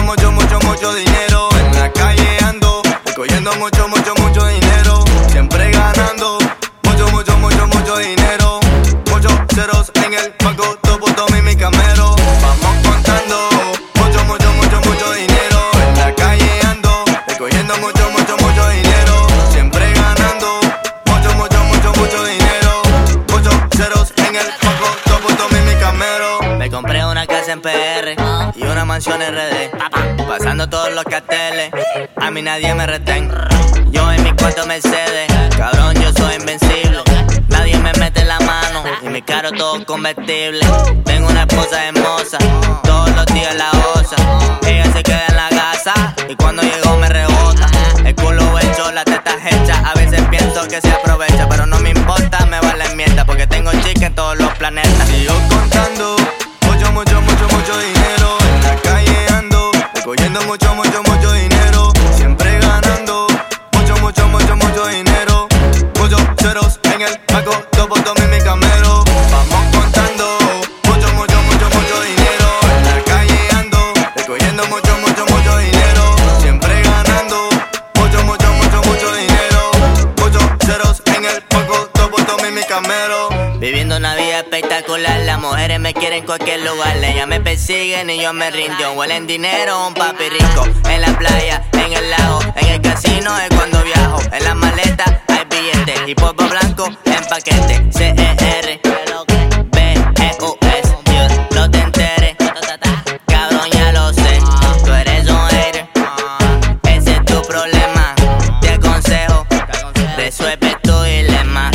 mucho, mucho, mucho dinero. En la calle ando, recogiendo mucho, mucho, mucho dinero. Siempre ganando, mucho, mucho, mucho, mucho dinero. Muchos ceros en el banco, Tommy, mi camero. Vamos contando, mucho, mucho, mucho, mucho dinero. En la calle ando, recogiendo mucho, mucho, mucho dinero. Siempre ganando, mucho, mucho, mucho, mucho dinero. Muchos ceros en el banco, Tommy, mi camero. Me compré una casa en PR y una mansión en RD, pasando todos los carteles, a mí nadie me retén. Yo en mi cuarto Mercedes, cabrón, yo soy invencible. Nadie me mete la mano y mi carro todo convertible. Tengo una esposa hermosa, todos los días la osa. Ella se queda en la casa y cuando llego me rebota. El culo hecho, la teta hecha, a veces pienso que se aprovecha, pero no me importa, me vale mierda, porque tengo chica en todos los planetas. Sigo contando, mucho, mucho, mucho, mucho dinero. En la calle ando, recogiendo mucho, mucho, mucho dinero. Siempre ganando, mucho, mucho, mucho, mucho dinero. Muchos ceros en el banco, Tommy, mi camero. Vamos contando, mucho, mucho, mucho, mucho dinero. En la calle ando, recogiendo mucho, mucho, mucho dinero. Siempre ganando, mucho, mucho, mucho, mucho dinero. Muchos ceros en el banco, Tommy, mi camero. Viviendo una vida espectacular, las mujeres me quieren en cualquier lugar. Ellas me persiguen y yo me rindo. Huelen dinero, un papi rico. En la playa, en el lago, en el casino es cuando viajo. En las maletas hay billetes y polvo blanco en paquete. CER, BEUS, Dios, no te enteres. Cabrón, ya lo sé, tú eres un hater. Ese es tu problema, te aconsejo, resuelve tu dilema.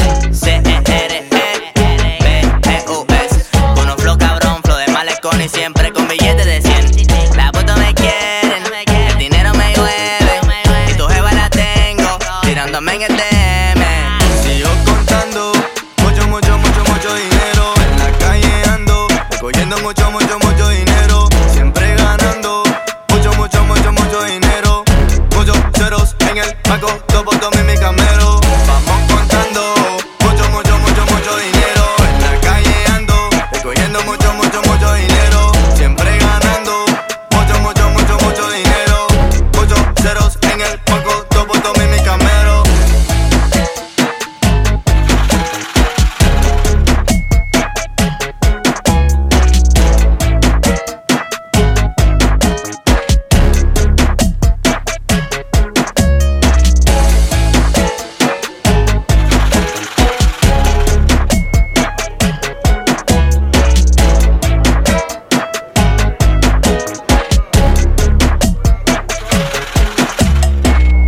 Y siempre con billetes de 100. Las fotos me quieren, el dinero me llueve y tu jeva la tengo tirándome en el dedo.